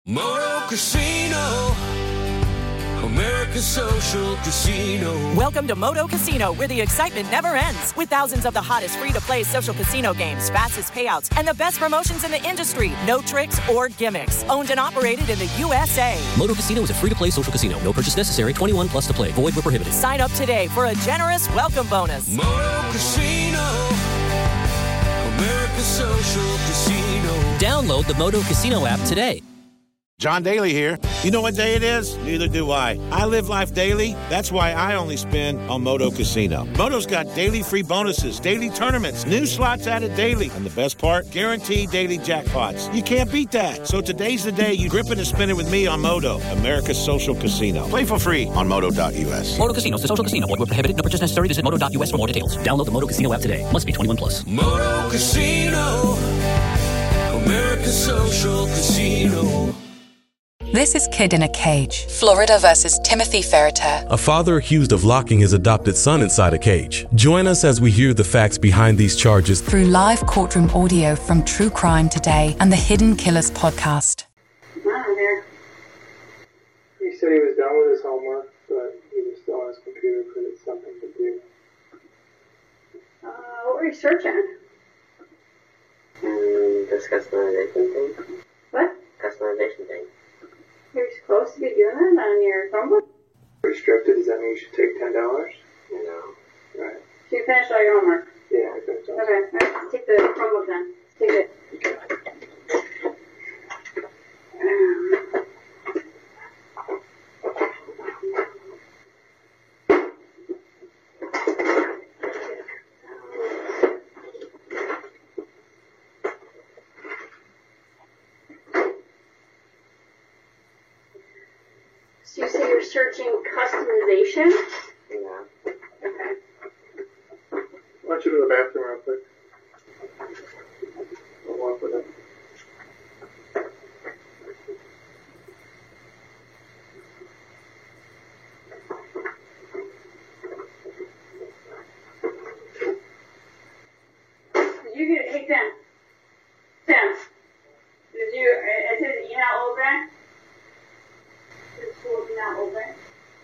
Moto Casino, America's social casino. Welcome to Moto Casino, where the excitement never ends. With thousands of the hottest free-to-play social casino games, fastest payouts, and the best promotions in the industry. No tricks or gimmicks. Owned and operated in the USA. Moto Casino is a free-to-play social casino. No purchase necessary. 21 plus to play. Void where prohibited. Sign up today for a generous welcome bonus. Moto Casino, America's social casino. Download the Moto Casino app today. John Daly here. You know what day it is? Neither do I. I live life daily. That's why I only spin on Moto Casino. Moto's got daily free bonuses, daily tournaments, new slots added daily, and the best part, guaranteed daily jackpots. You can't beat that. So today's the day you grip it and spin it with me on Moto, America's social casino. Play for free on Moto.us. Moto Casino is a social casino. Void where prohibited. No purchase necessary. Visit Moto.us for more details. Download the Moto Casino app today. Must be 21 plus. Moto Casino, America's social casino. This is Kid in a Cage. Florida versus Timothy Ferreter. A father accused of locking his adopted son inside a cage. Join us as we hear the facts behind these charges Through live courtroom audio from True Crime Today and the Hidden Killers podcast. I'm here. He said he was done with his homework, but he was still on his computer because it's something to do. What were you searching? This customization thing. What? Customization thing. You're supposed to be doing that on your Chromebook? Restricted, does that mean you should take $10? No. Right. So you finished all your homework? Yeah, I finished all. Okay, alright, take the Chromebook then. Take it. So you say you're searching customization? Yeah. Okay. Why don't you go to the bathroom real quick? I'll walk with it. Did you get, hey Tim. Tim. Did you, I said the email open? The school email open?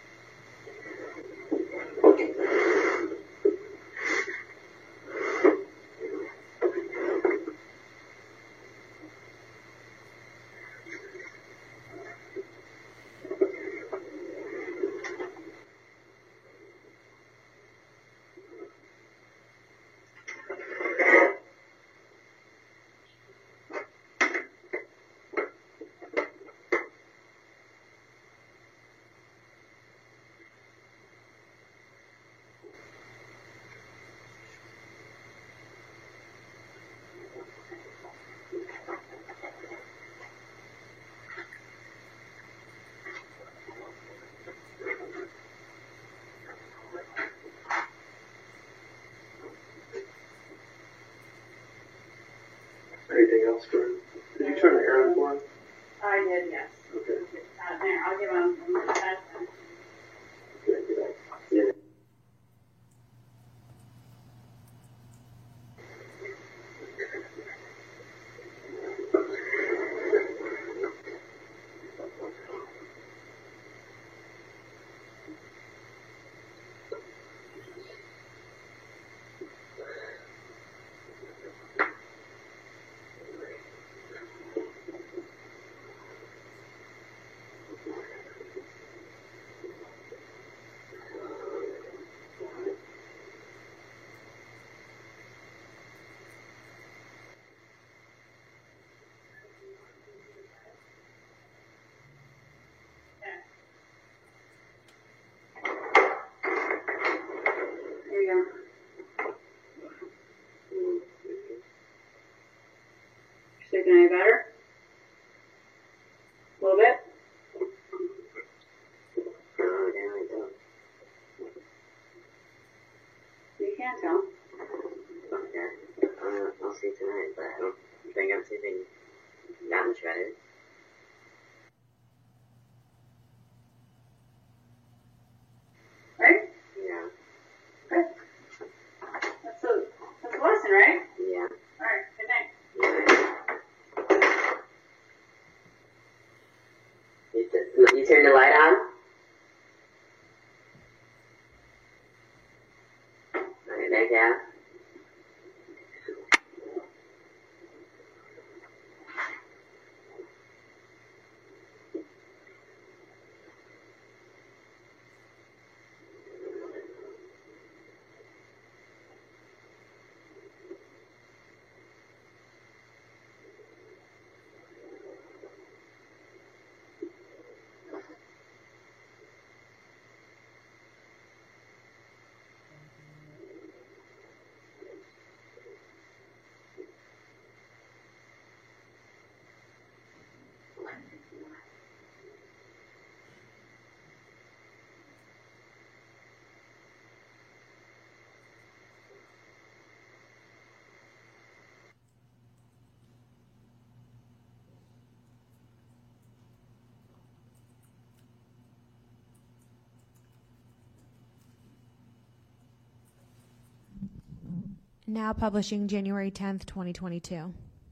Anything else, Jordan? Did you turn the air on for him? I did, yes. Okay. There, I'll give him a minute. Yeah. There you go. Sleeping any better? A little bit? You can't tell. Okay. I'll see tonight, but I don't think I'm sleeping that much better. Right? Yeah. Good. That's a lesson, right? Yeah. Alright, good night. Yeah. turn the light on. Right back out. Now publishing January 10th, 2022.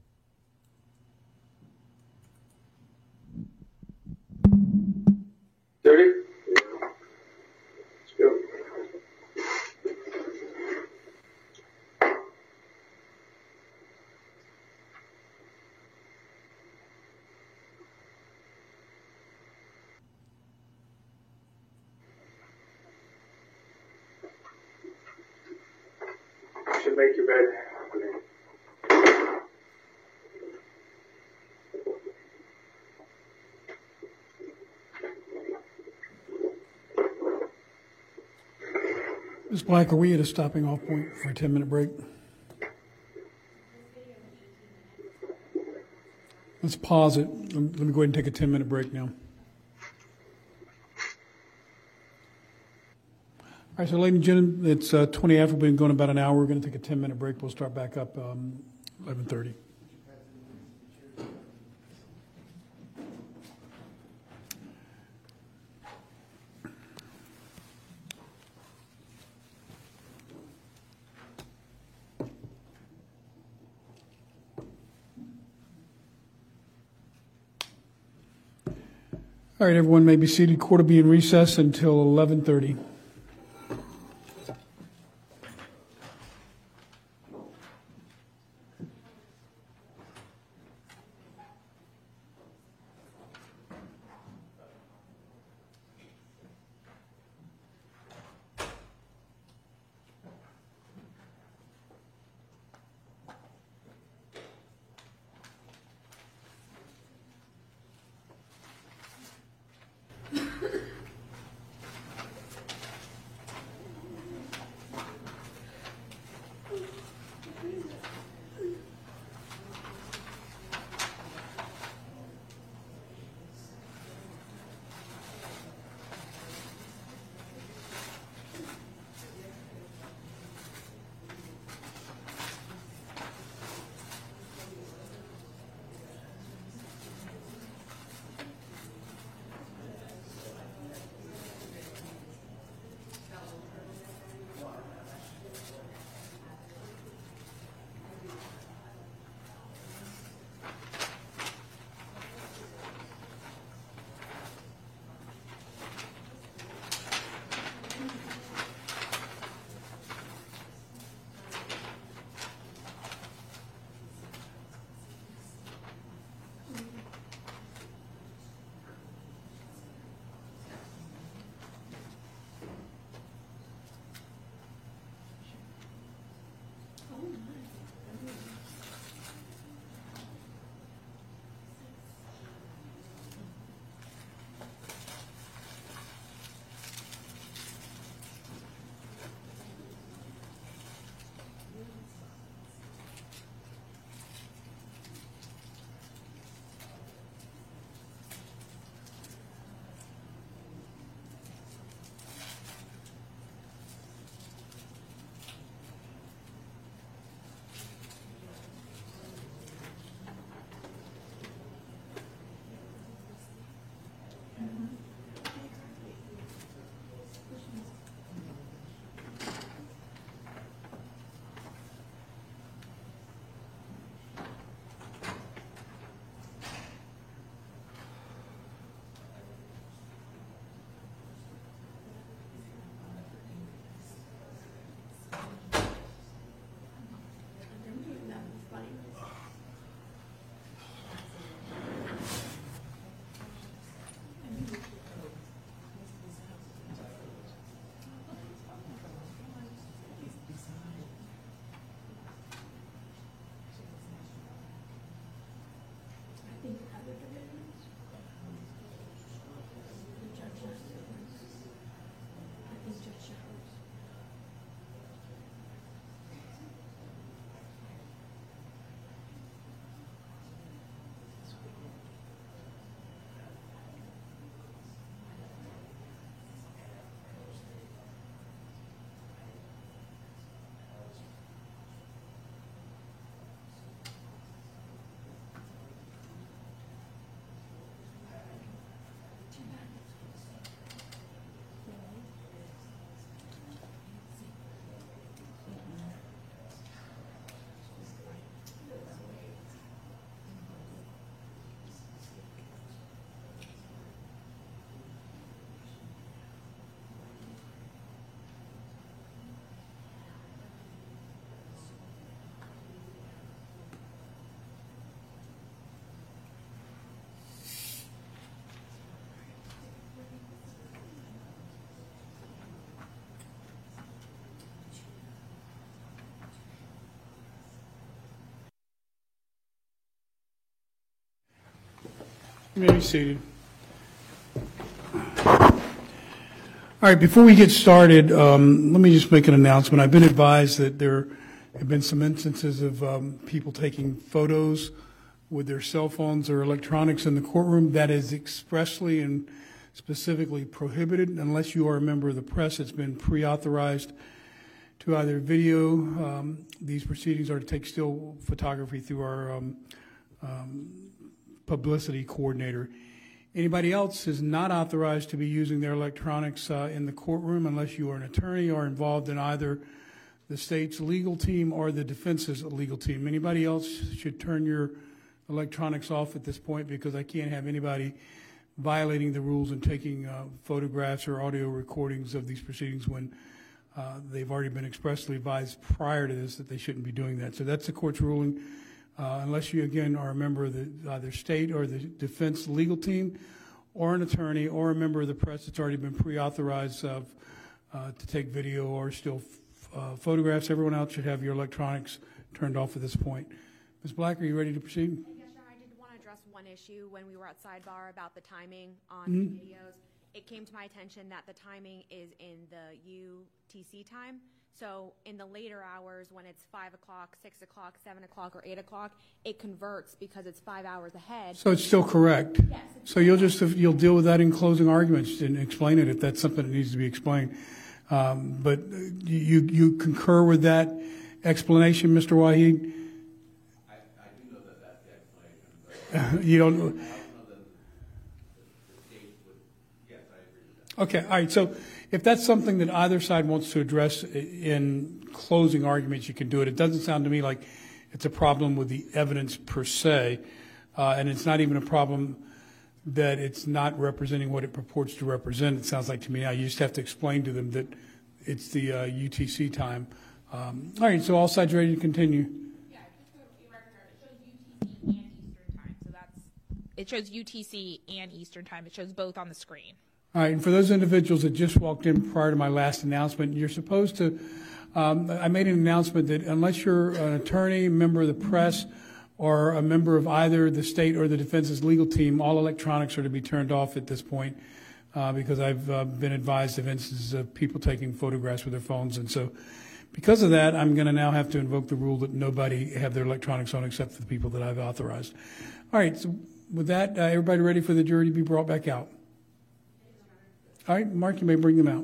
Dirty? Let's go. Should make your bed. Ms. Black, are we at a stopping off point for a 10-minute break? Let's pause it. Let me go ahead and take a 10-minute break now. All right, so ladies and gentlemen, it's 20 after. We've been going about an hour. We're going to take a 10-minute break. We'll start back up 11:30. All right, everyone may be seated. Court will be in recess until 11:30. You may be seated. All right, before we get started, let me just make an announcement. I've been advised that there have been some instances of people taking photos with their cell phones or electronics in the courtroom. That is expressly and specifically prohibited unless you are a member of the press. It's been pre-authorized to either video. These proceedings are to take still photography through our publicity coordinator. Anybody else is not authorized to be using their electronics in the courtroom unless you are an attorney or involved in either the state's legal team or the defense's legal team. Anybody else should turn your electronics off at this point, because I can't have anybody violating the rules and taking photographs or audio recordings of these proceedings when they've already been expressly advised prior to this that they shouldn't be doing that. So that's the court's ruling. Unless you, again, are a member of the either state or the defense legal team or an attorney or a member of the press that's already been pre-authorized to take video or still photographs, everyone else should have your electronics turned off at this point. Ms. Black, are you ready to proceed? Yes, sir. I did want to address one issue when we were at sidebar about the timing on Mm-hmm. the videos. It came to my attention that the timing is in the UTC time. So in the later hours, when it's 5 o'clock, 6 o'clock, 7 o'clock, or 8 o'clock, it converts because it's 5 hours ahead. So it's still correct? Yes. So you'll deal with that in closing arguments and explain it if that's something that needs to be explained. But you concur with that explanation, Mr. Waheed? I do know that that's the explanation, but You don't. I don't know that the state would. Yes, I agree with that. Okay, all right. So if that's something that either side wants to address in closing arguments, you can do it. It doesn't sound to me like it's a problem with the evidence per se, and it's not even a problem that it's not representing what it purports to represent. It sounds like to me now you just have to explain to them that it's the UTC time. All right, so all sides ready to continue? Yeah, just for the record, it shows UTC and Eastern time. So it shows UTC and Eastern time. It shows both on the screen. All right, and for those individuals that just walked in prior to my last announcement, you're supposed to, I made an announcement that unless you're an attorney, member of the press, or a member of either the state or the defense's legal team, all electronics are to be turned off at this point because I've been advised of instances of people taking photographs with their phones. And so because of that, I'm going to now have to invoke the rule that nobody have their electronics on except for the people that I've authorized. All right, so with that, everybody ready for the jury to be brought back out? All right, Mark, you may bring them out.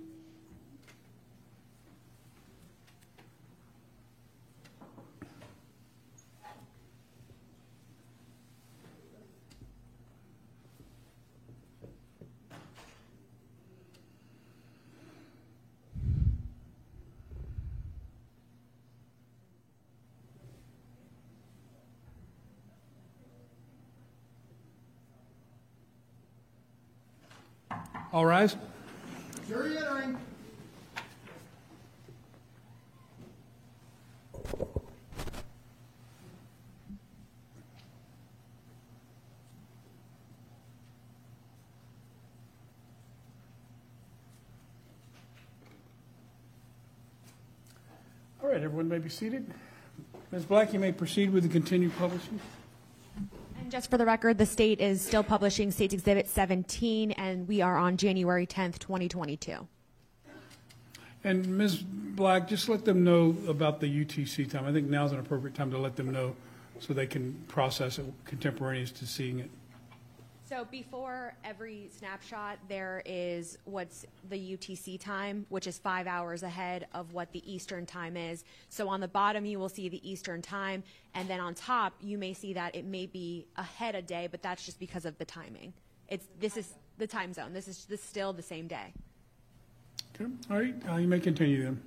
All rise. Jury entering. All right, everyone may be seated. Ms. Black, you may proceed with the continued publishing. And just for the record, the state is still publishing State's Exhibit 17, and we are on January 10th, 2022. And Ms. Black, just let them know about the UTC time. I think now's an appropriate time to let them know so they can process it contemporaneous to seeing it. So before every snapshot, there is what's the UTC time, which is 5 hours ahead of what the Eastern time is. So on the bottom, you will see the Eastern time, and then on top, you may see that it may be ahead a day, but that's just because of the timing. This is the time zone. This is still the same day. Okay. All right, you may continue then.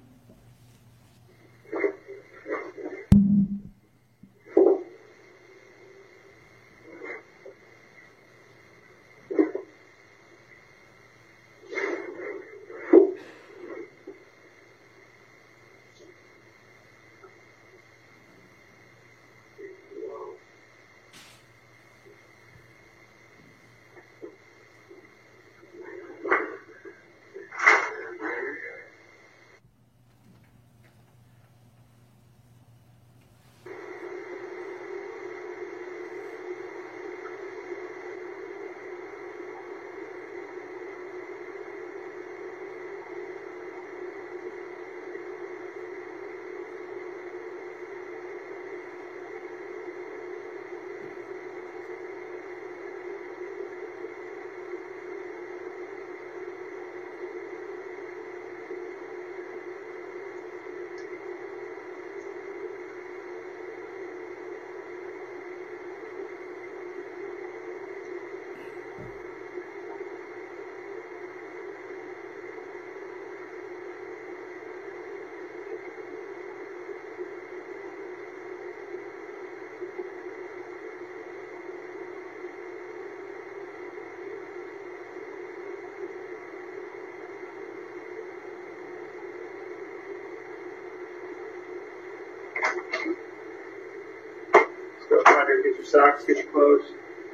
socks, get your clothes.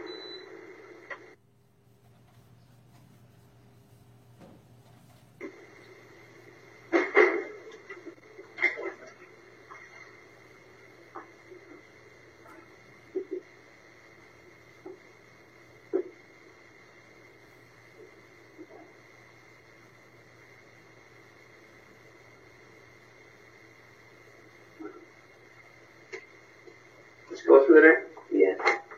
Let's go through there. Yeah.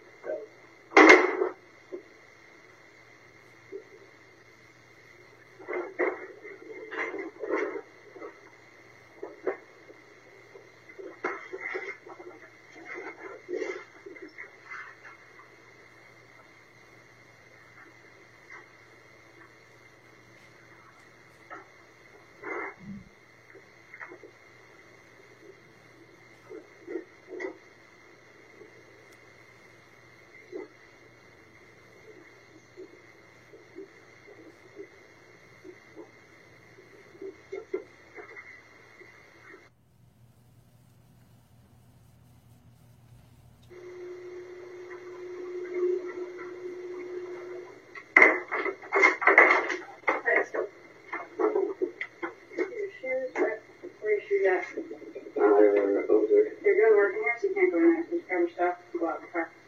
You're good working here, so you can't go in there. Just grab your stuff and go out in the car.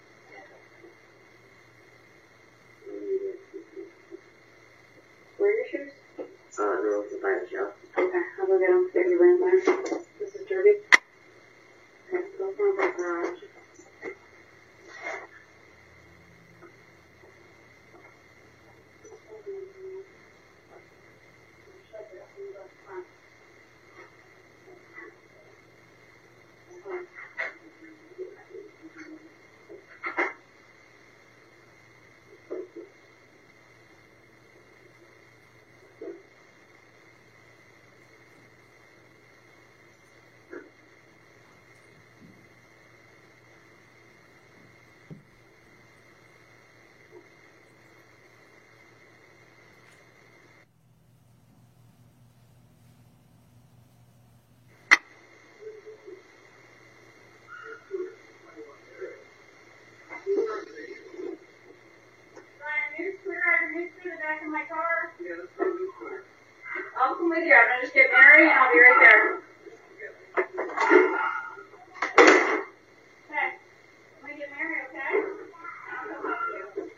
Where are your shoes? They're over by the shelf. Okay, I'll go get them. Get your lamp there. This is dirty. Okay, go from the garage. In my car? Yeah, let's go to the car. I'll come with you. I'm gonna just get Mary and I'll be right there. Okay. Let me get Mary, okay? I'll come with you.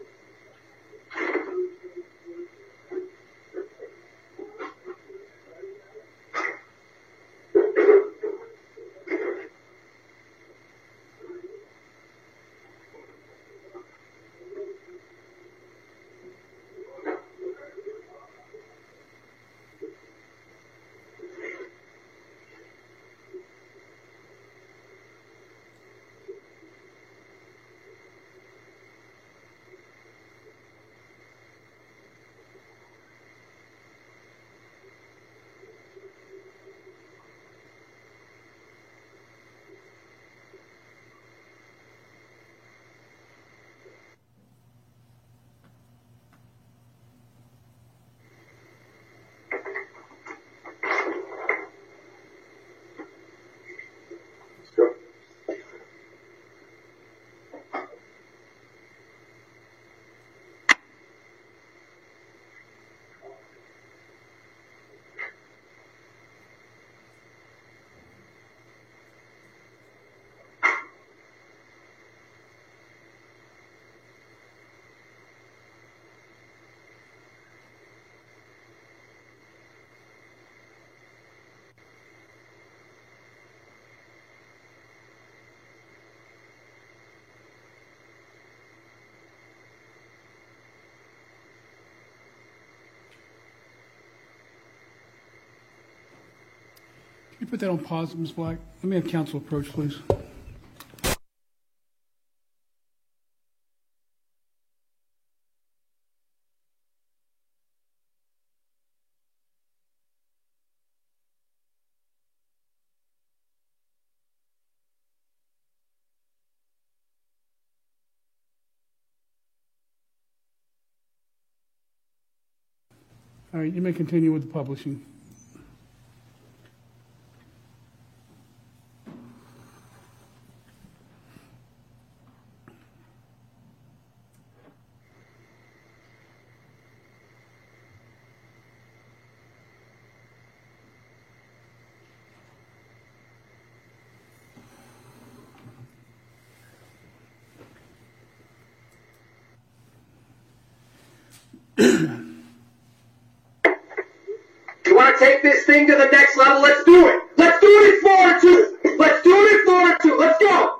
Can you put that on pause, Ms. Black? Let me have counsel approach, please. All right, you may continue with the publishing. You want to take this thing to the next level? Let's do it. Let's do it in Florida too. Let's do it in Florida too. Let's go.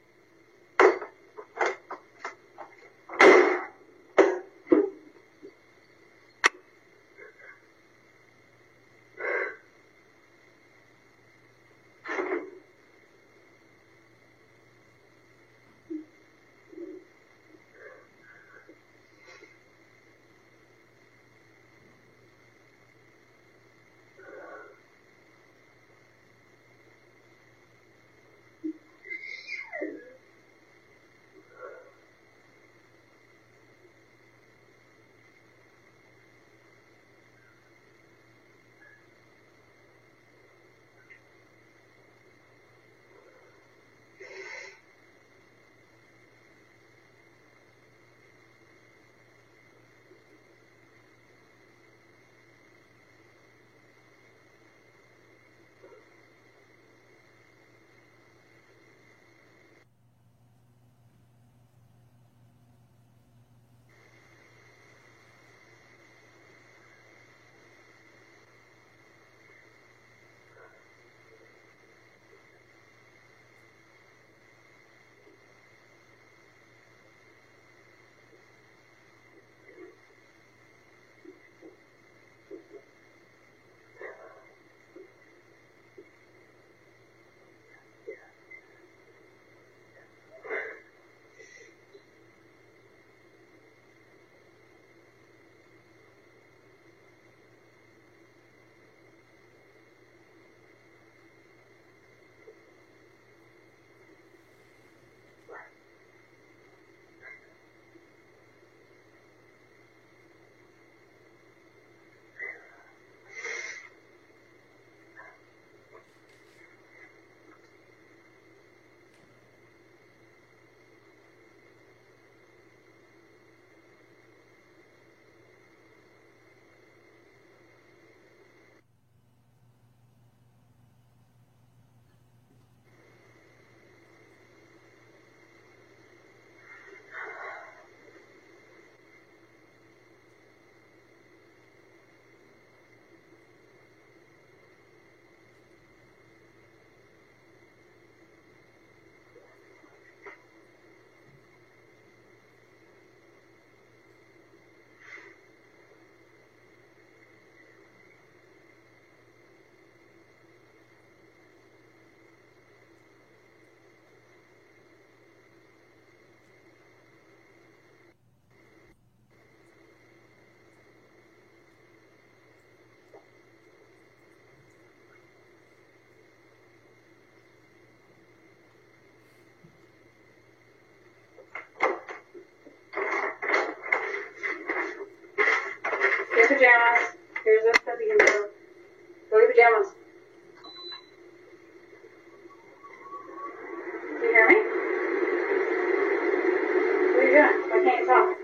Pajamas. Here's the stuff you can do. Go to pajamas. Do you hear me? What are you doing? Why can't you talk?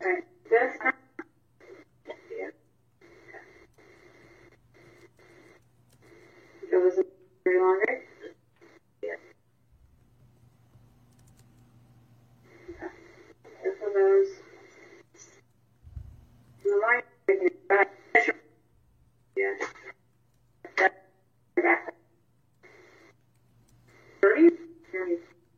Alright, this. Yeah. So this is very long, right? Yeah. Okay. And so those. In the morning, yeah. Back. 30? 30.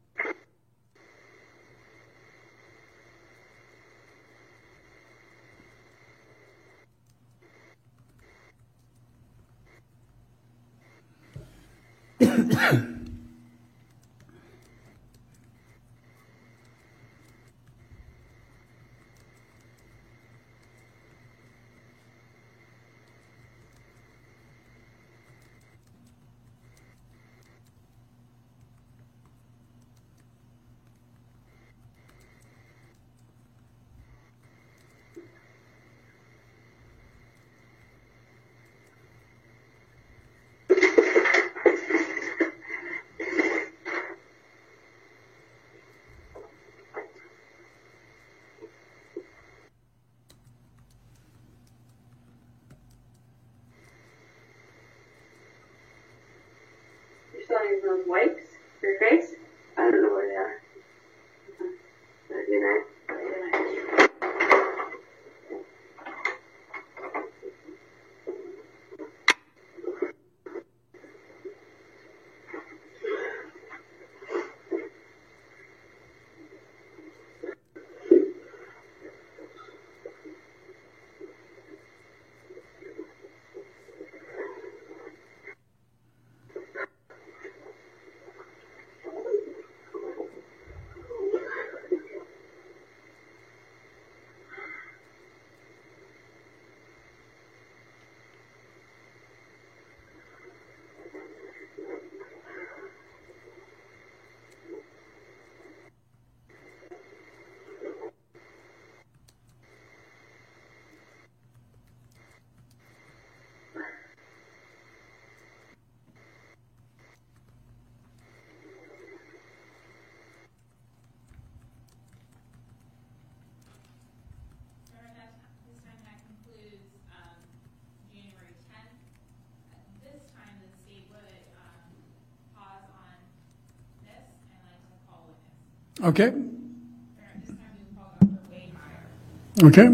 You're still using those wipes for your face? I don't know where they are. Okay. Do that. Okay. Okay.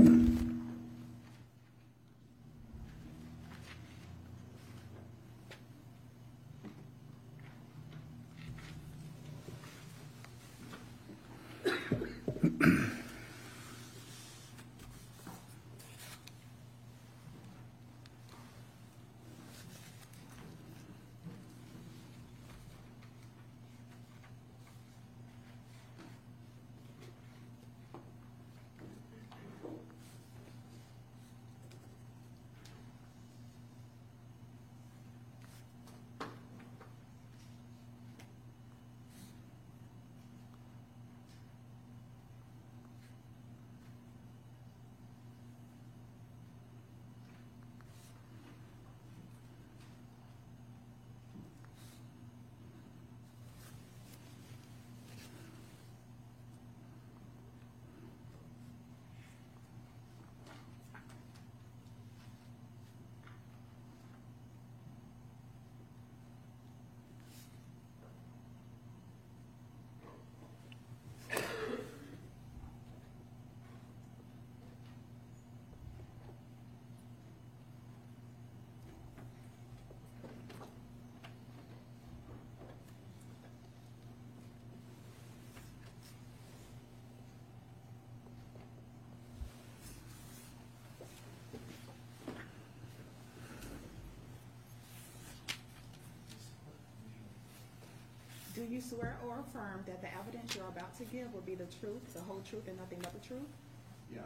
Do you swear or affirm that the evidence you're about to give will be the truth, the whole truth, and nothing but the truth? Yes.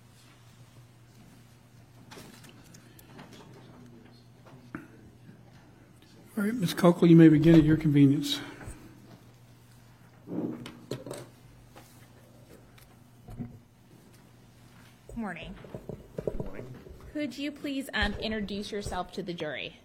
All right, Ms. Coakley, you may begin at your convenience. Good morning. Could you please introduce yourself to the jury?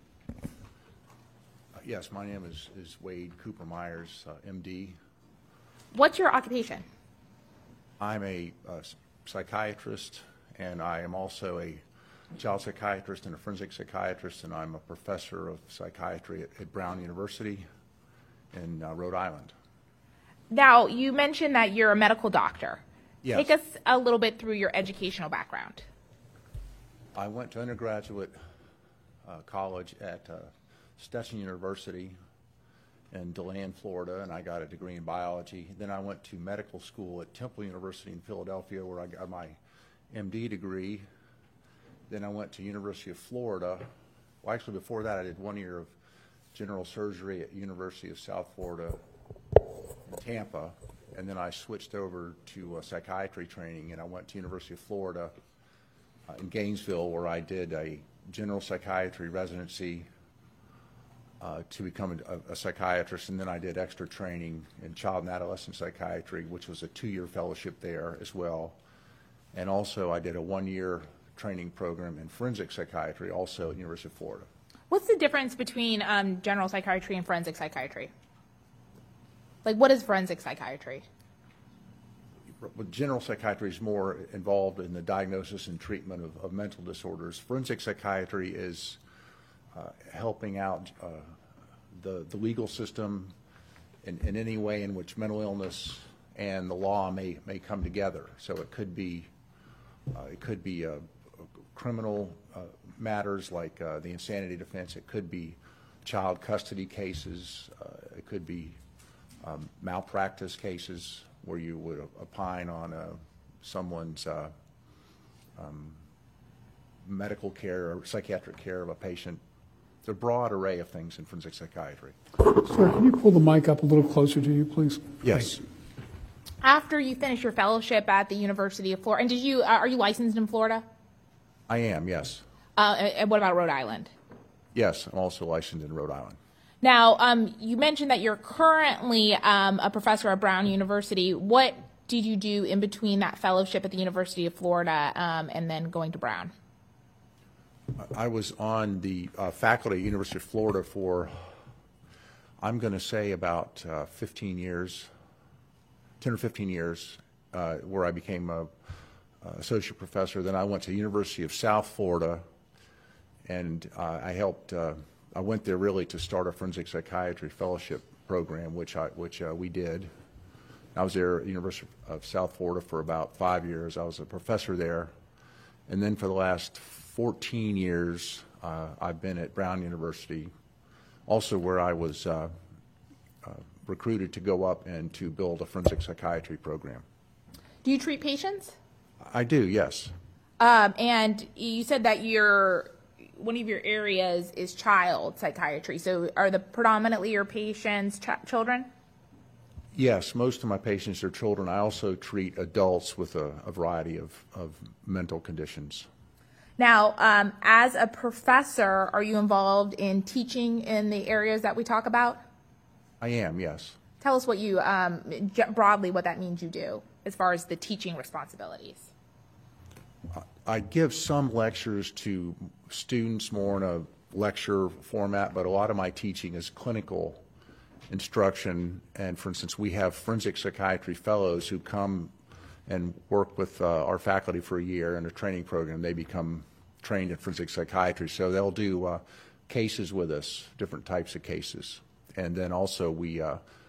Yes, my name is Wade Cooper Myers, MD. What's your occupation? I'm a psychiatrist, and I am also a child psychiatrist and a forensic psychiatrist, and I'm a professor of psychiatry at Brown University in Rhode Island. Now, you mentioned that you're a medical doctor. Yes. Take us a little bit through your educational background. I went to undergraduate college at Stetson University in DeLand, Florida, and I got a degree in biology. Then I went to medical school at Temple University in Philadelphia, where I got my MD degree. Then I went to University of Florida. Well, actually, before that, I did 1 year of general surgery at University of South Florida in Tampa, and then I switched over to psychiatry training, and I went to University of Florida in Gainesville, where I did a general psychiatry residency to become a psychiatrist, and then I did extra training in child and adolescent psychiatry, which was a 2-year fellowship there as well. And also I did a 1-year training program in forensic psychiatry, also at University of Florida. What's the difference between general psychiatry and forensic psychiatry? Like, what is forensic psychiatry? General psychiatry is more involved in the diagnosis and treatment of mental disorders. Forensic psychiatry is helping out the legal system in any way in which mental illness and the law may come together. So it could be criminal matters like the insanity defense. It could be child custody cases. It could be malpractice cases where you would opine on someone's medical care or psychiatric care of a patient. It's a broad array of things in forensic psychiatry. Sir, can you pull the mic up a little closer to you, please? Yes. After you finish your fellowship at the University of Florida, and did you are you licensed in Florida? I am, yes. And what about Rhode Island? Yes, I'm also licensed in Rhode Island. Now, you mentioned that you're currently a professor at Brown University. What did you do in between that fellowship at the University of Florida and then going to Brown? I was on the faculty at University of Florida for, I'm going to say, about 15 years, 10 or 15 years, where I became a associate professor. Then I went to the University of South Florida, and I helped. I went there really to start a forensic psychiatry fellowship program, which we did. I was there at the University of South Florida for about 5 years. I was a professor there, and then for the last 14 years, I've been at Brown University, also where I was recruited to go up and to build a forensic psychiatry program. Do you treat patients? I do, yes. And you said that one of your areas is child psychiatry. So are predominantly your patients children? Yes, most of my patients are children. I also treat adults with a variety of mental conditions. Now, as a professor, are you involved in teaching in the areas that we talk about? I am, yes. Tell us what you, broadly, what that means you do as far as the teaching responsibilities. I give some lectures to students more in a lecture format, but a lot of my teaching is clinical instruction. And for instance, we have forensic psychiatry fellows who come and work with our faculty for a year in a training program. They become trained in forensic psychiatry, so they'll do cases with us, different types of cases. And then also we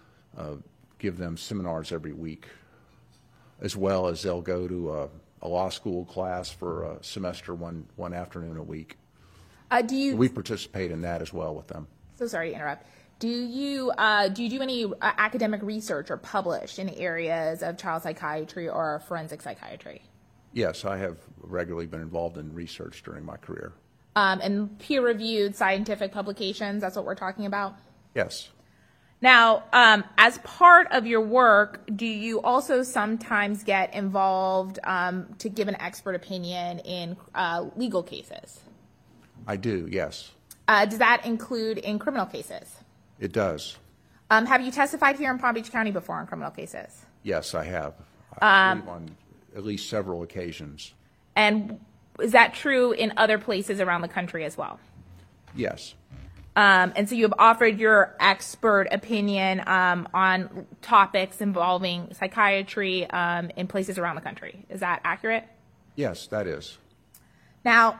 give them seminars every week, as well as they'll go to a law school class for a semester one afternoon a week. We participate in that as well with them. So sorry to interrupt. Do you do any academic research or publish in areas of child psychiatry or forensic psychiatry? Yes, I have regularly been involved in research during my career. And peer-reviewed scientific publications, that's what we're talking about? Yes. Now, as part of your work, do you also sometimes get involved to give an expert opinion in legal cases? I do, yes. Does that include in criminal cases? It does. Have you testified here in Palm Beach County before on criminal cases? Yes, I have. I believe on at least several occasions. And is that true in other places around the country as well? Yes. And so you have offered your expert opinion on topics involving psychiatry in places around the country. Is that accurate? Yes, that is. Now,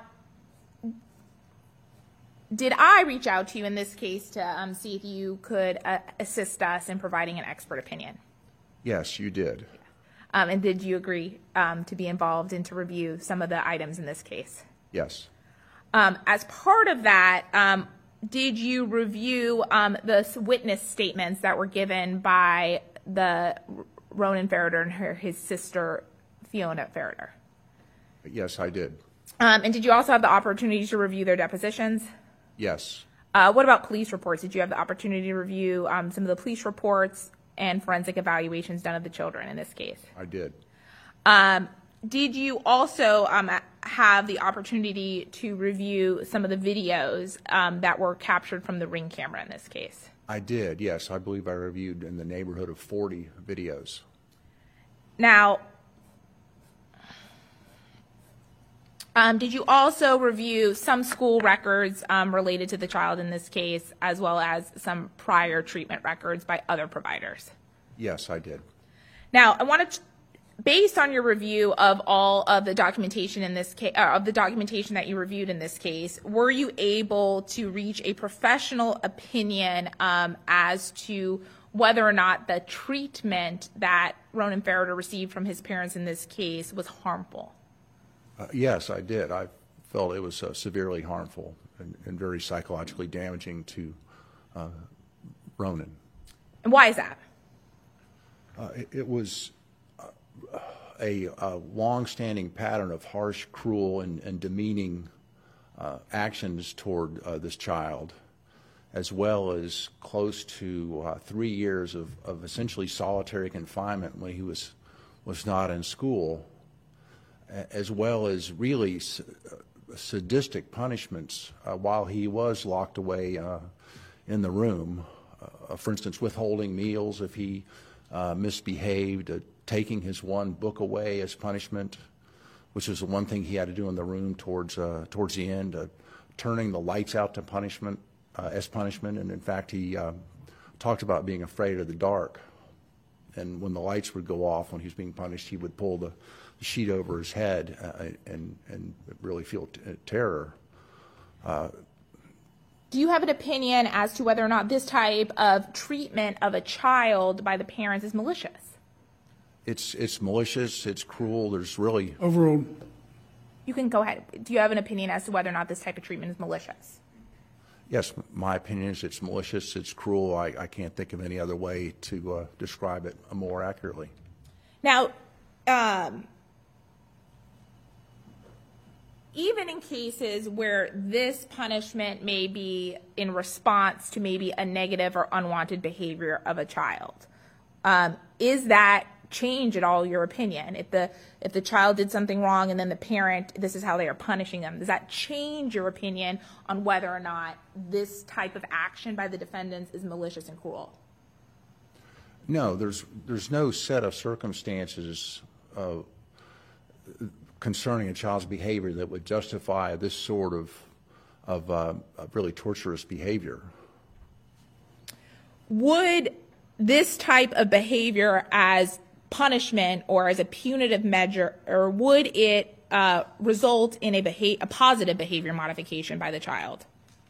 did I reach out to you in this case to see if you could assist us in providing an expert opinion? Yes, you did. And did you agree to be involved and to review some of the items in this case? Yes. As part of that, did you review the witness statements that were given by the Ronan Ferreter and his sister, Fiona Ferreter? Yes, I did. And did you also have the opportunity to review their depositions? Yes. What about police reports? Did you have the opportunity to review some of the police reports and forensic evaluations done of the children in this case? I did. Did you also have the opportunity to review some of the videos that were captured from the Ring camera in this case? I did, yes. I believe I reviewed in the neighborhood of 40 videos. Now, did you also review some school records related to the child in this case, as well as some prior treatment records by other providers? Yes, I did. Now, I want to, based on your review of all of the documentation in this case, of the documentation that you reviewed in this case, were you able to reach a professional opinion as to whether or not the treatment that Ronan Ferreter received from his parents in this case was harmful? Yes, I did. I felt it was severely harmful and very psychologically damaging to Ronan. And why is that? It was a long-standing pattern of harsh, cruel, and demeaning actions toward this child, as well as close to 3 years of essentially solitary confinement when he was not in school, as well as really sadistic punishments while he was locked away in the room. For instance, withholding meals if he misbehaved, taking his one book away as punishment, which was the one thing he had to do in the room towards the end, turning the lights out to punishment as punishment, and in fact he talked about being afraid of the dark. And when the lights would go off when he was being punished, he would pull the sheet over his head and really feel terror. Do you have an opinion as to whether or not this type of treatment of a child by the parents is malicious? It's malicious, it's cruel, there's really... Overall. You can go ahead. Do you have an opinion as to whether or not this type of treatment is malicious? Yes, my opinion is it's malicious, it's cruel. I can't think of any other way to describe it more accurately. Now, even in cases where this punishment may be in response to maybe a negative or unwanted behavior of a child, is that change at all your opinion? If the child did something wrong and then the parent, this is how they are punishing them, does that change your opinion on whether or not this type of action by the defendants is malicious and cruel? No, there's no set of circumstances concerning a child's behavior that would justify this sort of really torturous behavior. Would this type of behavior as punishment or as a punitive measure, or would it result in a positive behavior modification by the child?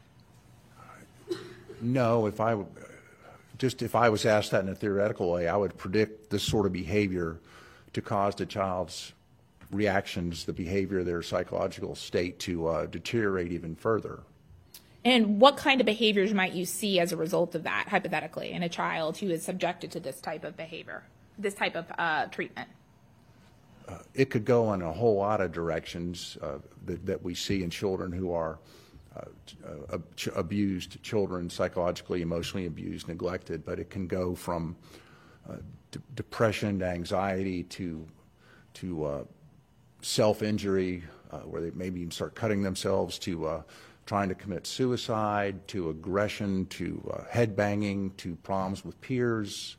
No, if I was asked that in a theoretical way, I would predict this sort of behavior to cause the child's reactions, the behavior, their psychological state to deteriorate even further. And what kind of behaviors might you see as a result of that, hypothetically, in a child who is subjected to this type of behavior, this type of treatment? It could go in a whole lot of directions that we see in children who are abused, children psychologically, emotionally abused, neglected, but it can go from depression to anxiety to self-injury, where they maybe even start cutting themselves, to trying to commit suicide, to aggression, to head-banging, to problems with peers,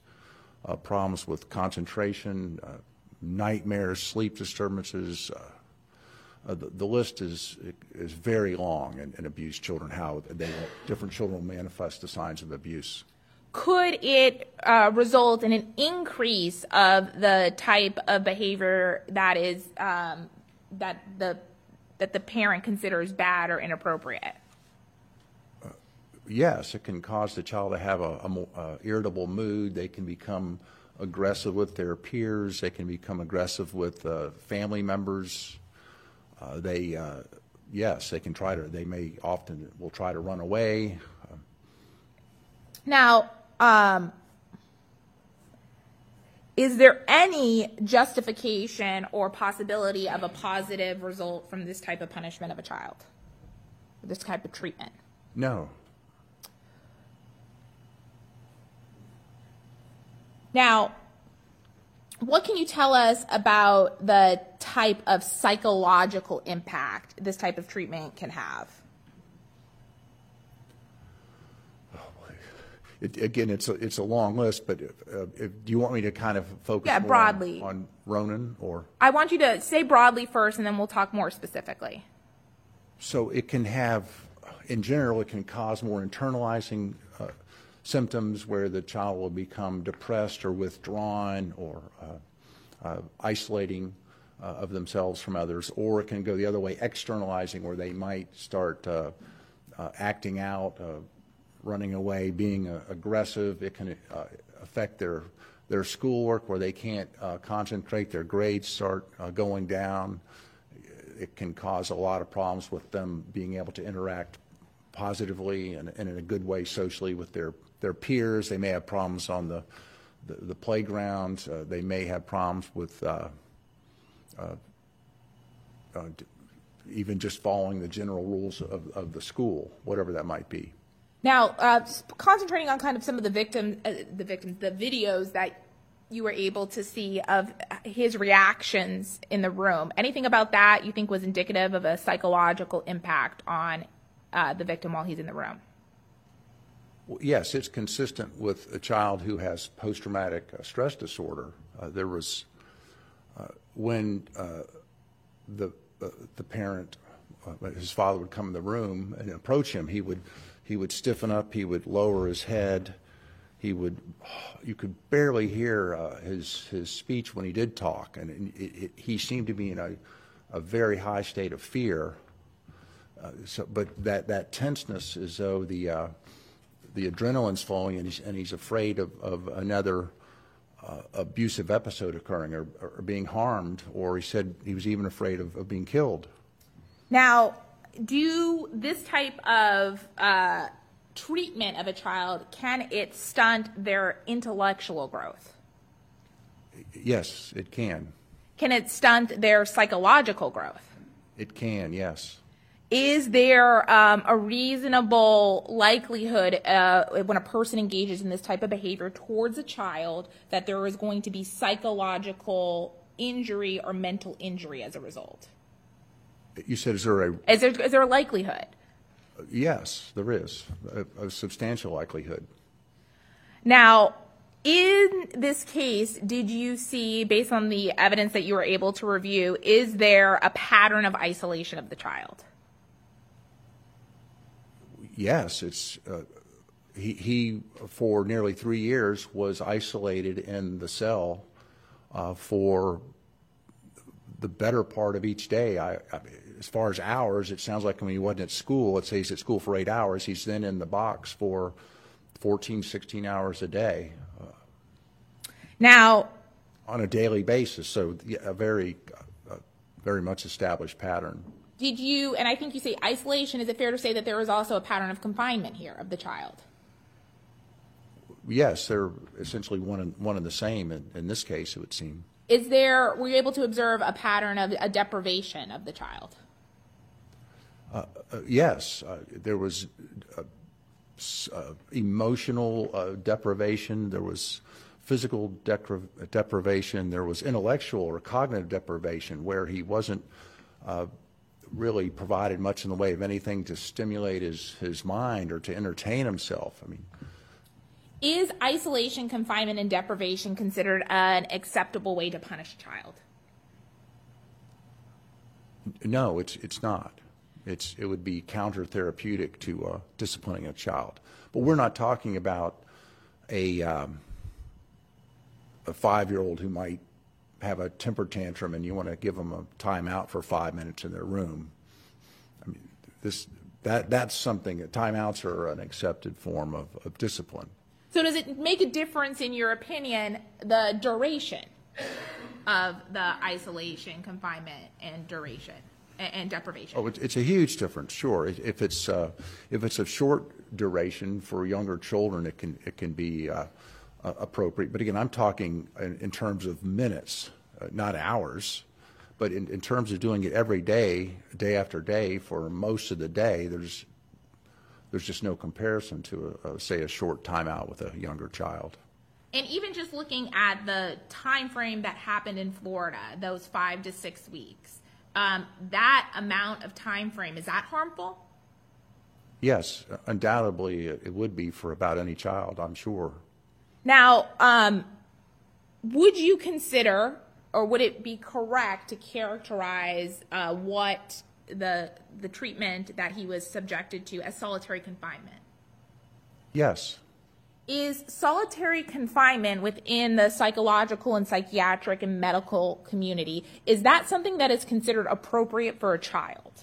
problems with concentration, nightmares, sleep disturbances, the list is very long in abused children, how different children will manifest the signs of abuse. Could it result in an increase of the type of behavior that is that the parent considers bad or inappropriate? Yes, it can cause the child to have a more irritable mood. They can become aggressive with their peers. They can become aggressive with family members. Yes, they can try to. They may often will try to run away. Now, is there any justification or possibility of a positive result from this type of punishment of a child, this type of treatment? No. Now, what can you tell us about the type of psychological impact this type of treatment can have? Again, it's a long list, but do you want me to kind of focus more broadly on Ronan, or? I want you to say broadly first, and then we'll talk more specifically. So it can have, in general, it can cause more internalizing symptoms where the child will become depressed or withdrawn or isolating of themselves from others, or it can go the other way, externalizing, where they might start acting out, running away, being aggressive. It can affect their schoolwork, where they can't concentrate, their grades start going down. It can cause a lot of problems with them being able to interact positively and in a good way socially with their peers. They may have problems on the playground. They may have problems with even just following the general rules of the school, whatever that might be. Now, concentrating on kind of some of the videos that you were able to see of his reactions in the room. Anything about that you think was indicative of a psychological impact on the victim while he's in the room? Yes, it's consistent with a child who has post-traumatic stress disorder. There was when the parent, his father, would come in the room and approach him, he would stiffen up, he would lower his head, you could barely hear his speech when he did talk, and he seemed to be in a very high state of fear. But that tenseness is though the adrenaline's flowing, and he's afraid of another abusive episode occurring or being harmed, or he said he was even afraid of being killed. Now, do this type of treatment of a child, can it stunt their intellectual growth? Yes, it can. Can it stunt their psychological growth? It can, yes. Is there a reasonable likelihood when a person engages in this type of behavior towards a child that there is going to be psychological injury or mental injury as a result? You said, is there a likelihood? Yes, there is a substantial likelihood. Now, in this case, did you see, based on the evidence that you were able to review, is there a pattern of isolation of the child? Yes, he for nearly 3 years was isolated in the cell for the better part of each day. As far as hours, it sounds like when he wasn't at school, let's say he's at school for 8 hours, he's then in the box for 14, 16 hours a day. Now, on a daily basis, so a very much established pattern. Did you, and I think you say isolation, is it fair to say that there was also a pattern of confinement here of the child? Yes, they're essentially one and the same in this case, it would seem. Were you able to observe a pattern of a deprivation of the child? Yes, there was emotional deprivation, there was physical deprivation, there was intellectual or cognitive deprivation where he wasn't really provided much in the way of anything to stimulate his mind or to entertain himself. I mean, is isolation, confinement, and deprivation considered an acceptable way to punish a child? No, it's not. It would be counter-therapeutic to disciplining a child. But we're not talking about a 5-year-old who might have a temper tantrum and you want to give them a timeout for 5 minutes in their room. I mean, that's something. Timeouts are an accepted form of discipline. So does it make a difference, in your opinion, the duration of the isolation, confinement, and duration and deprivation? Oh, it's a huge difference. Sure, if it's a short duration for younger children, it can be appropriate. But again, I'm talking in terms of minutes, not hours. But in terms of doing it every day, day after day, for most of the day, there's just no comparison to, say, a short timeout with a younger child. And even just looking at the time frame that happened in Florida, those 5 to 6 weeks, that amount of time frame, is that harmful? Yes, undoubtedly it would be for about any child, I'm sure. Now, would you consider, or would it be correct to characterize what the treatment that he was subjected to as solitary confinement? Yes. Is solitary confinement within the psychological and psychiatric and medical community, is that something that is considered appropriate for a child?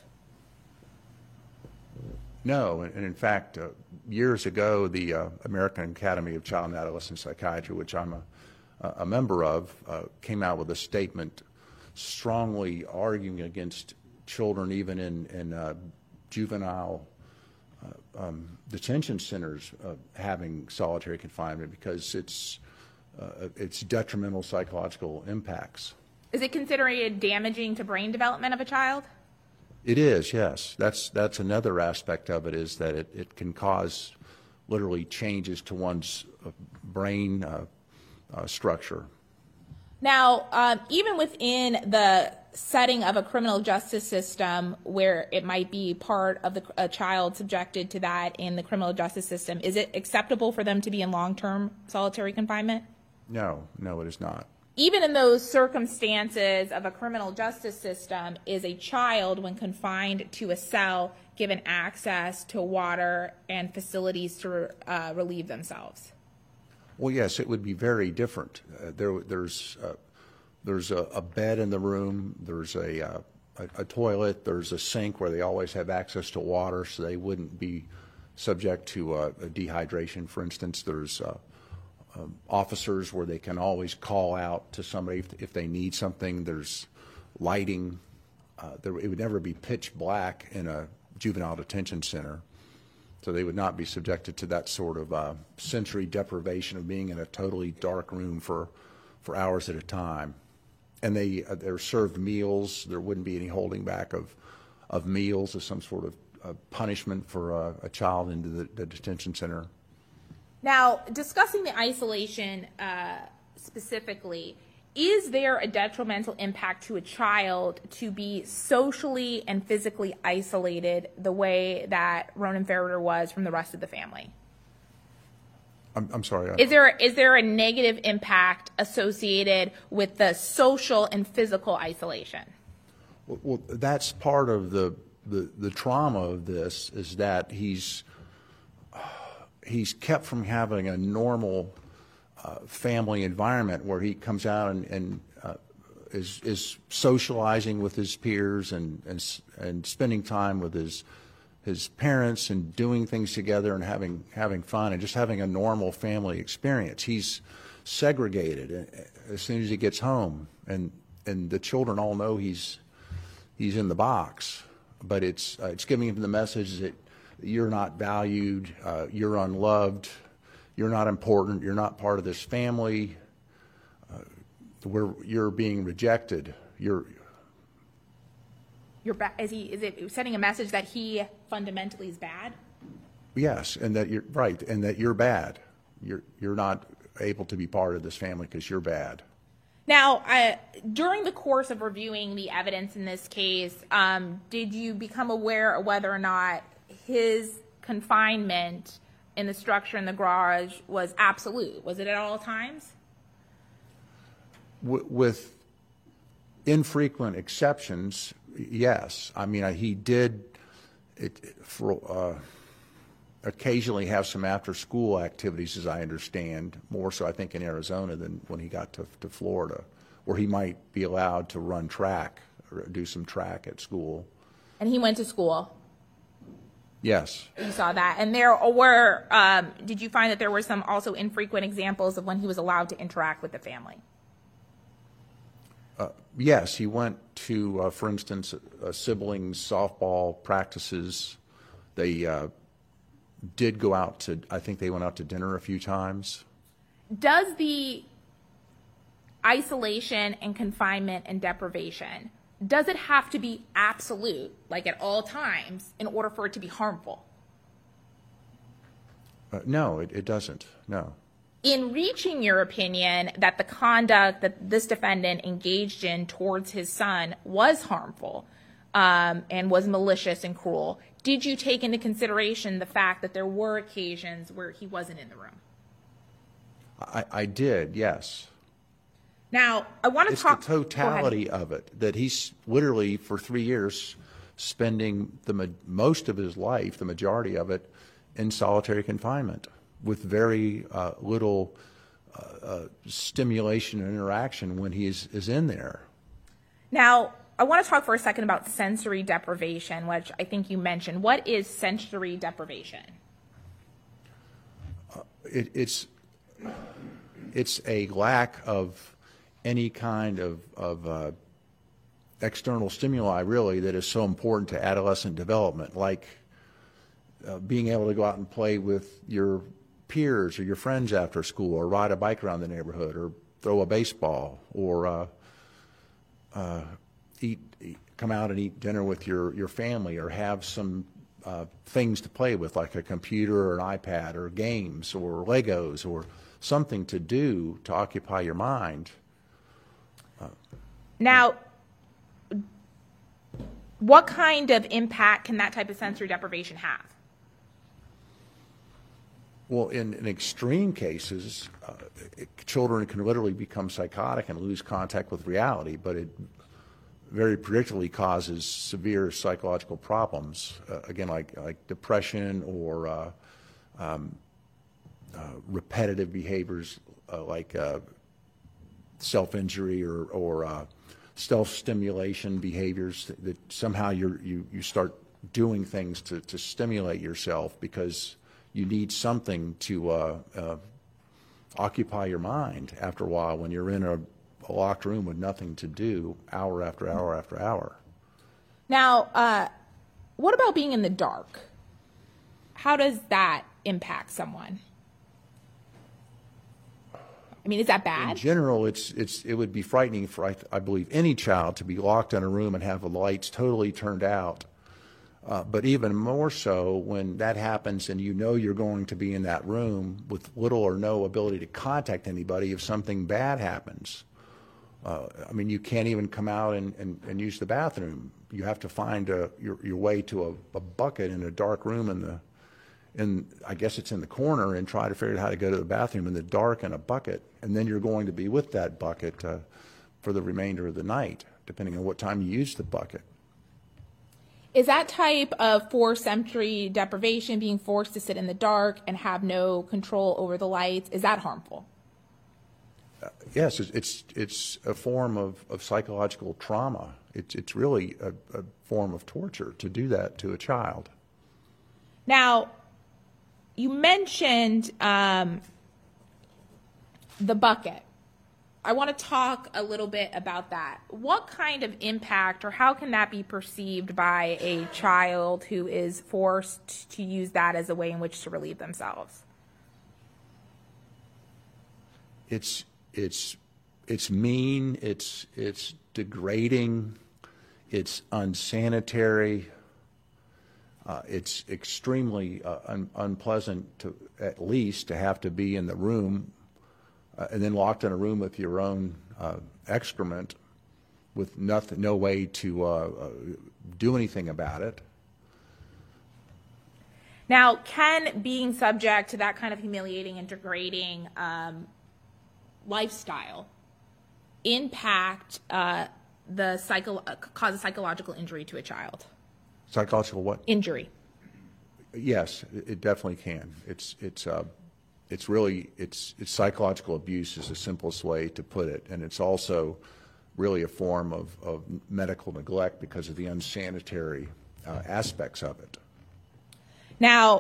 No, and in fact, years ago, the American Academy of Child and Adolescent Psychiatry, which I'm a member of, came out with a statement strongly arguing against children even in juvenile detention centers having solitary confinement because it's detrimental psychological impacts. Is it considered damaging to brain development of a child? It is, yes. That's another aspect of it, is that it can cause literally changes to one's brain structure. Now, even within the setting of a criminal justice system where it might be part of a child subjected to that in the criminal justice system, is it acceptable for them to be in long-term solitary confinement? No, it is not. Even in those circumstances of a criminal justice system, is a child, when confined to a cell, given access to water and facilities to relieve themselves? Well, yes, it would be very different. There's a bed in the room. There's a toilet. There's a sink where they always have access to water, so they wouldn't be subject to a dehydration. For instance, there's officers where they can always call out to somebody if they need something. There's lighting. It would never be pitch black in a juvenile detention center. So they would not be subjected to that sort of sensory deprivation of being in a totally dark room for hours at a time. And they're served meals. There wouldn't be any holding back of meals as some sort of punishment for a child into the detention center. Now, discussing the isolation specifically, is there a detrimental impact to a child to be socially and physically isolated the way that Ronan Farrier was from the rest of the family? I'm sorry. Is there a negative impact associated with the social and physical isolation? Well, that's part of the trauma of this, is that he's kept from having a normal family environment where he comes out and is socializing with his peers and spending time with his parents and doing things together and having fun and just having a normal family experience. He's segregated as soon as he gets home, and the children all know he's in the box, but it's giving him the message that you're not valued, you're unloved, you're not important, you're not part of this family, you're being rejected. Is it sending a message that he fundamentally is bad? Yes, and that you're right, and that you're bad. You're not able to be part of this family because you're bad. Now, during the course of reviewing the evidence in this case, did you become aware of whether or not his confinement in the structure in the garage was absolute? Was it at all times? With infrequent exceptions, Yes. I mean, he did occasionally have some after-school activities, as I understand, more so I think in Arizona than when he got to Florida, where he might be allowed to run track or do some track at school. And he went to school? Yes. You saw that. And there were, did you find that there were some also infrequent examples of when he was allowed to interact with the family? Yes, he went to, for instance, siblings' softball practices. They did go out to, I think they went out to dinner a few times. Does the isolation and confinement and deprivation, does it have to be absolute, like at all times, in order for it to be harmful? No, it doesn't, no. In reaching your opinion that the conduct that this defendant engaged in towards his son was harmful and was malicious and cruel, did you take into consideration the fact that there were occasions where he wasn't in the room? I did, yes. Now, I want to talk... It's the totality of it, that he's literally, for 3 years, spending most of his life, the majority of it, in solitary confinement with very little stimulation and interaction when he is in there. Now, I want to talk for a second about sensory deprivation, which I think you mentioned. What is sensory deprivation? It's a lack of any kind of external stimuli, really, that is so important to adolescent development, like being able to go out and play with your peers or your friends after school, or ride a bike around the neighborhood, or throw a baseball, or come out and eat dinner with your family, or have some things to play with, like a computer or an iPad, or games, or Legos, or something to do to occupy your mind. Now, what kind of impact can that type of sensory deprivation have? Well, in extreme cases, children can literally become psychotic and lose contact with reality, but it very predictably causes severe psychological problems, again, like depression or repetitive behaviors like self-injury or self-stimulation behaviors, that somehow you start doing things to stimulate yourself because you need something to occupy your mind after a while when you're in a locked room with nothing to do hour after hour after hour. Now, what about being in the dark? How does that impact someone? I mean, is that bad? In general, it would be frightening for, I believe, any child to be locked in a room and have the lights totally turned out. But even more so when that happens and you know you're going to be in that room with little or no ability to contact anybody if something bad happens. I mean, you can't even come out and use the bathroom. You have to find your way to a bucket in a dark room I guess it's in the corner, and try to figure out how to go to the bathroom in the dark in a bucket. And then you're going to be with that bucket for the remainder of the night, depending on what time you use the bucket. Is that type of forced sensory deprivation, being forced to sit in the dark and have no control over the lights, is that harmful? Yes, it's a form of psychological trauma. It's really a form of torture to do that to a child. Now, you mentioned the bucket. I want to talk a little bit about that. What kind of impact, or how can that be perceived by a child who is forced to use that as a way in which to relieve themselves? It's mean, it's degrading, it's unsanitary, it's extremely unpleasant to, at least, to have to be in the room and then locked in a room with your own excrement with no way to do anything about it. Now, can being subject to that kind of humiliating and degrading lifestyle impact cause a psychological injury to a child? Psychological what? Injury. Yes, it definitely can. It's psychological abuse is the simplest way to put it, and it's also really a form of medical neglect because of the unsanitary aspects of it. Now,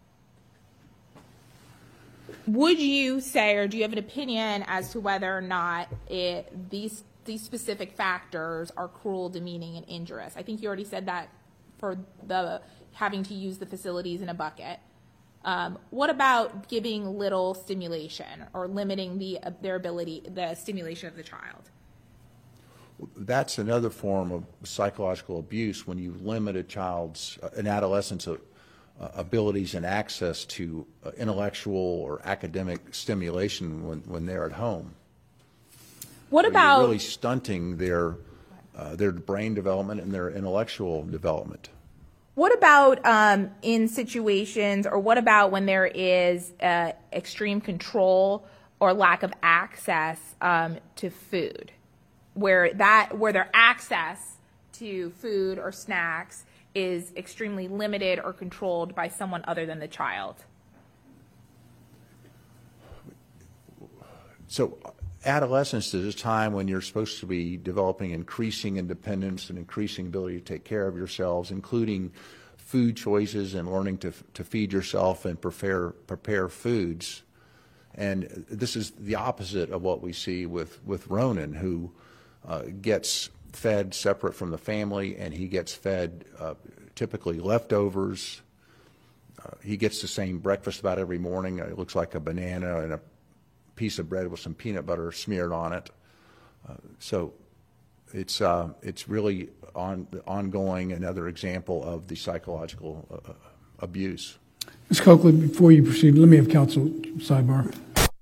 would you say, or do you have an opinion as to whether or not these specific factors are cruel, demeaning, and injurious? I think you already said that for the having to use the facilities in a bucket. What about giving little stimulation or limiting the stimulation of the child? That's another form of psychological abuse when you limit an adolescent's abilities and access to intellectual or academic stimulation when they're at home. What about you're really stunting their brain development and their intellectual development? What about in situations, or what about when there is extreme control or lack of access to food, where their access to food or snacks is extremely limited or controlled by someone other than the child? So adolescence is a time when you're supposed to be developing increasing independence and increasing ability to take care of yourselves, including food choices and learning to feed yourself and prepare foods. And this is the opposite of what we see with Ronan, who gets fed separate from the family, and he gets fed typically leftovers. He gets the same breakfast about every morning. It looks like a banana and a piece of bread with some peanut butter smeared on it. So it's really ongoing, another example of the psychological abuse. Ms. Coakley, before you proceed, let me have counsel sidebar.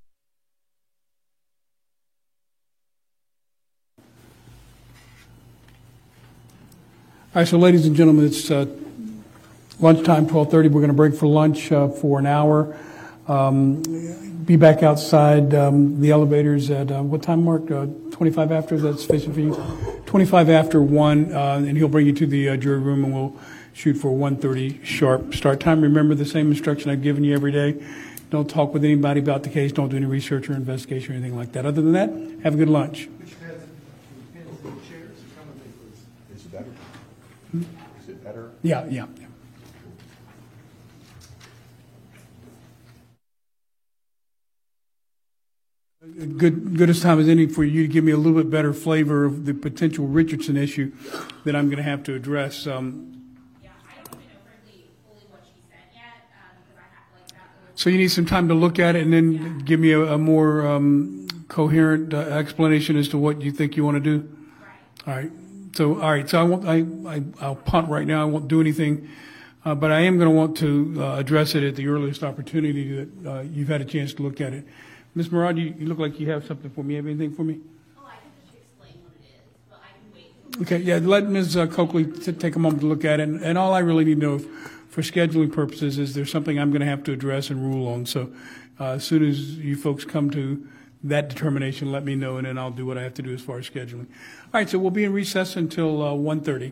All right, so ladies and gentlemen, it's lunchtime, 12:30. We're going to break for lunch for an hour. Be back outside the elevators at what time, Mark? 25 after? Is that sufficient for you? 25 after 1, and he'll bring you to the jury room, and we'll shoot for 1:30 sharp start time. Remember the same instruction I've given you every day. Don't talk with anybody about the case. Don't do any research or investigation or anything like that. Other than that, have a good lunch. Is it better? Is it better? Yeah. Good as time as any for you to give me a little bit better flavor of the potential Richardson issue that I'm going to have to address. Yeah, I don't even know fully what she said yet, because I have that. So you need some time to look at it and then give me a more coherent explanation as to what you think you want to do. Right. All right. So I'll punt right now. I won't do anything, but I am going to want to address it at the earliest opportunity that you've had a chance to look at it. Ms. Murad, you look like you have something for me. You have anything for me? Oh, I can just explain what it is, but I can wait. Okay, yeah, let Ms. Coakley take a moment to look at it. And all I really need to know for scheduling purposes is there's something I'm going to have to address and rule on. So as soon as you folks come to that determination, let me know, and then I'll do what I have to do as far as scheduling. All right, so we'll be in recess until 1:30.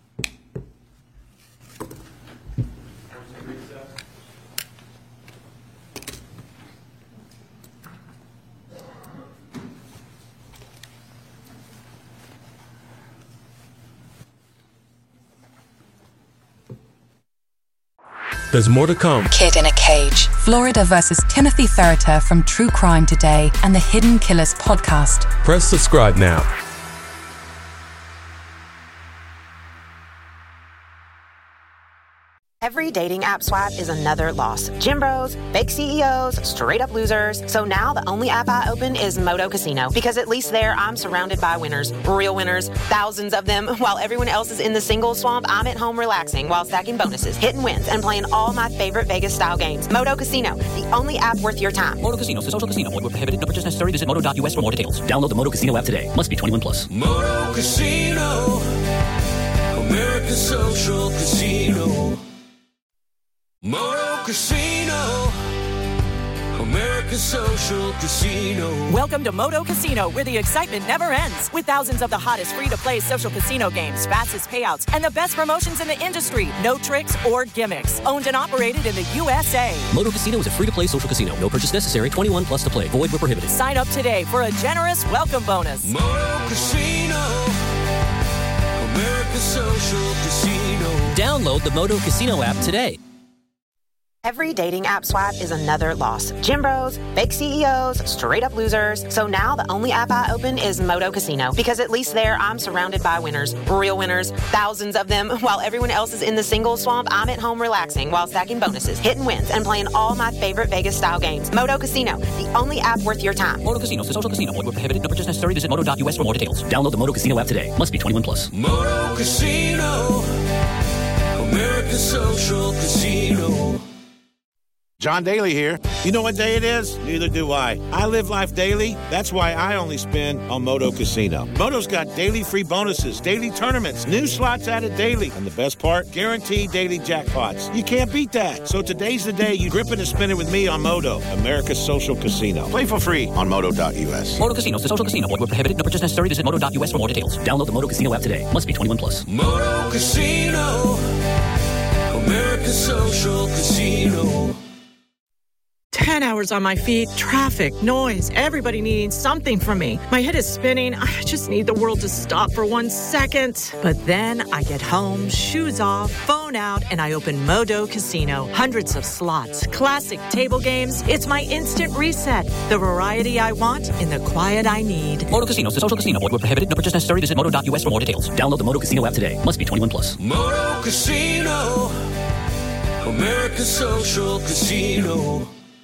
There's more to come. Kid in a Cage. Florida versus Timothy Ferreter from True Crime Today and the Hidden Killers podcast. Press subscribe now. Every dating app swipe is another loss. Gym bros, fake CEOs, straight up losers. So now the only app I open is Moto Casino, because at least there I'm surrounded by winners, real winners, thousands of them. While everyone else is in the single swamp, I'm at home relaxing while stacking bonuses, hitting wins, and playing all my favorite Vegas style games. Moto Casino, the only app worth your time. Moto Casino is a social casino. Void where prohibited. No purchase necessary. Visit moto.us for more details. Download the Moto Casino app today. Must be 21 plus. Moto Casino, American Social Casino. Moto Casino, American American Social Casino. Welcome to Moto Casino, where the excitement never ends. With thousands of the hottest free-to-play social casino games, fastest payouts, and the best promotions in the industry. No tricks or gimmicks. Owned and operated in the USA. Moto Casino is a free-to-play social casino. No purchase necessary. 21 plus to play. Void where prohibited. Sign up today for a generous welcome bonus. Moto Casino. American Social Casino. Download the Moto Casino app today. Every dating app swipe is another loss. Gym bros, fake CEOs, straight up losers. So now the only app I open is Moto Casino, because at least there I'm surrounded by winners, real winners, thousands of them. While everyone else is in the single swamp, I'm at home relaxing while stacking bonuses, hitting wins, and playing all my favorite Vegas style games. Moto Casino, the only app worth your time. Moto Casino is a social casino. Void where prohibited. No purchase necessary. Visit moto.us for more details. Download the Moto Casino app today. Must be 21 plus. Moto Casino. American Social Casino. John Daly here. You know what day it is? Neither do I. I live life daily. That's why I only spin on Moto Casino. Moto's got daily free bonuses, daily tournaments, new slots added daily. And the best part? Guaranteed daily jackpots. You can't beat that. So today's the day you grip it and spin it with me on Moto, America's social casino. Play for free on moto.us. Moto Casino is a social casino. Void where prohibited. No purchase necessary. Visit moto.us for more details. Download the Moto Casino app today. Must be 21 plus. Moto Casino. American Social Casino. 10 hours on my feet, traffic, noise, everybody needing something from me. My head is spinning. I just need the world to stop for 1 second. But then I get home, shoes off, phone out, and I open Moto Casino. Hundreds of slots, classic table games. It's my instant reset. The variety I want in the quiet I need. Moto Casino is a social casino. Void where prohibited. No purchase necessary. Visit moto.us for more details. Download the Moto Casino app today. Must be 21 plus. Moto Casino. American Social Casino.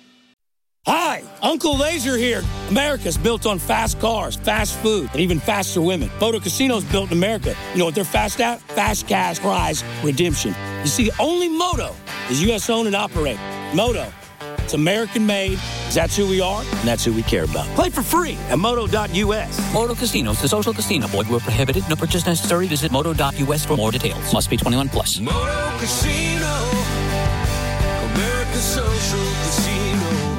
Hi, Uncle Laser here. America's built on fast cars, fast food, and even faster women. Moto Casino's built in America. You know what they're fast at? Fast cash prize redemption. You see, only Moto is U.S. owned and operated. Moto, it's American made. That's who we are, and that's who we care about. Play for free at moto.us. Moto Casino is a social casino. Void where prohibited. No purchase necessary. Visit moto.us for more details. Must be 21 plus. Moto Casino. American Social Casino.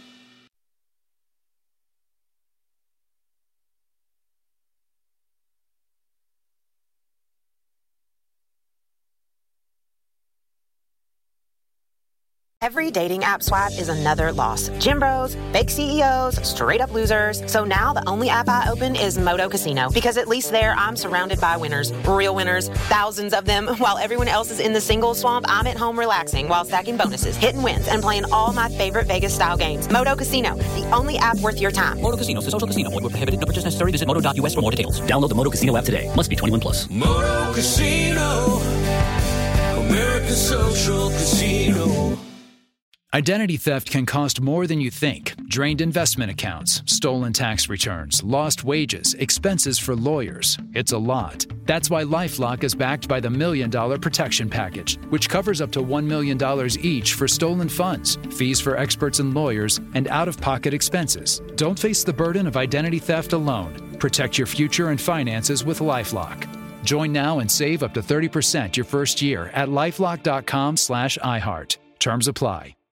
Every dating app swipe is another loss. Gym bros, fake CEOs, straight up losers. So now the only app I open is Moto Casino, because at least there I'm surrounded by winners, real winners, thousands of them. While everyone else is in the single swamp, I'm at home relaxing while stacking bonuses, hitting wins, and playing all my favorite Vegas style games. Moto Casino, the only app worth your time. Moto Casino is a social casino. Void where prohibited. No purchase necessary. Visit moto.us for more details. Download the Moto Casino app today. Must be 21 plus. Moto Casino. American Social Casino. Identity theft can cost more than you think. Drained investment accounts, stolen tax returns, lost wages, expenses for lawyers. It's a lot. That's why LifeLock is backed by the $1 Million Protection Package, which covers up to $1 million each for stolen funds, fees for experts and lawyers, and out-of-pocket expenses. Don't face the burden of identity theft alone. Protect your future and finances with LifeLock. Join now and save up to 30% your first year at LifeLock.com/iHeart. Terms apply.